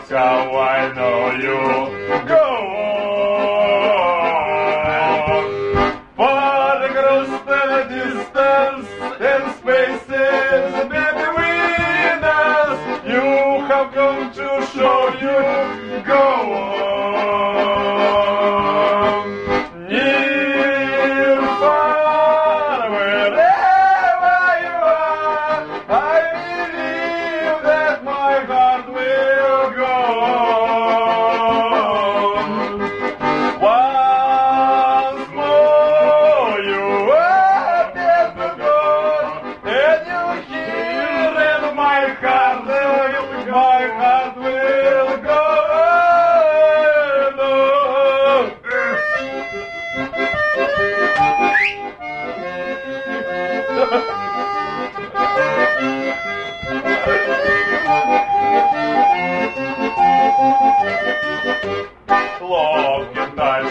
that's how I know you. Go on. Far across the distance and spaces between us, you have come to show you. Go on.